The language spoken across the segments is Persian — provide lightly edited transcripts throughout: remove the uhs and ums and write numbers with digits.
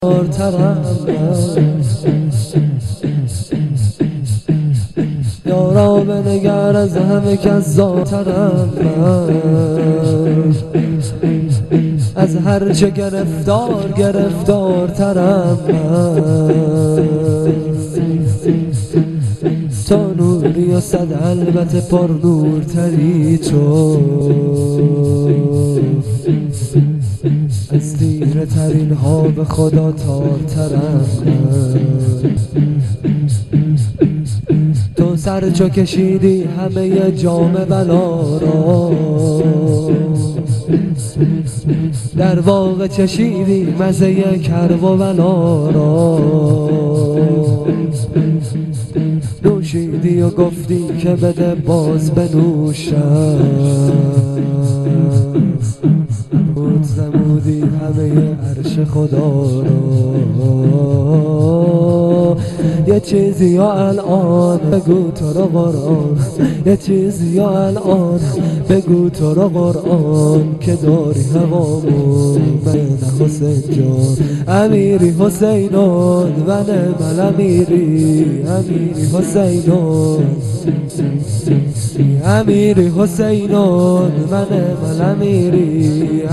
یارا بنگر از همه کذاب‌ترم من، از هرچه گرفتارترم من. تا نوری و صد البته پر نورتری تو، از تیره ترین ها به خدا تارترم من. تو سرچو کشیدی همه جام بلا را، در واقع چشیدی مزه کرب و بلا را. نوشیدی و گفتی که بده باز بنوشم، نمودی همه عرش خدا را. یه چیزی یا الان بگو تو رو قرآن، یه چیزی یا الان بگو تو رو قرآن، که داری هوامون من حسین جان. امیری حسینان و نعم امیری، امیری حسینان، امیری حسینان و نعم امیری،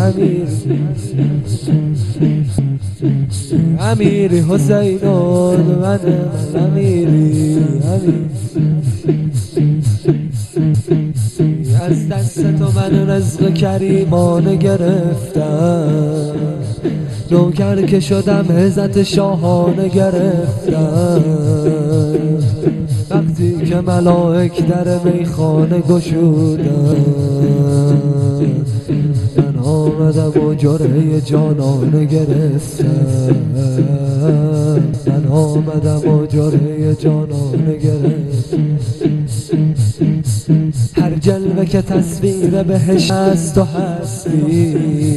امیری حسینان و نعم امیری. از دست تو من رزق کریمانه گرفتم، نوکر که شدم عزت شاهانه گرفتم. وقتی که ملائک در میخانه گشودن، من آمدم و جرعه جانانه گرفتم، من آمدم و جرعه جانانه گرفتم. هر جلوه که تصویر بهشت است و هستی،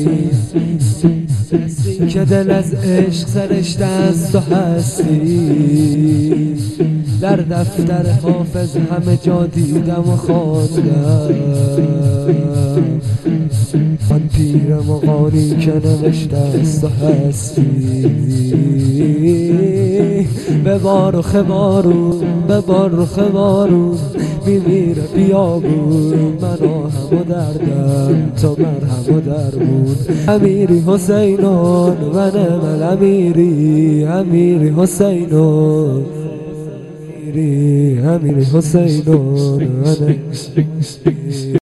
هستی که دل از عشق سرشته است و هستی. در دفتر حافظ همه جا دیدم و خواندم، آن پیر مغانی که نوشته است و هستی. ببار و خبارون، ببار و خبارون، میمیره بیابون. من آهم و دردم تو مرهم و درمون. امیری حسینان و نعم امیری، امیری حسینان، امیری حسینان و نعم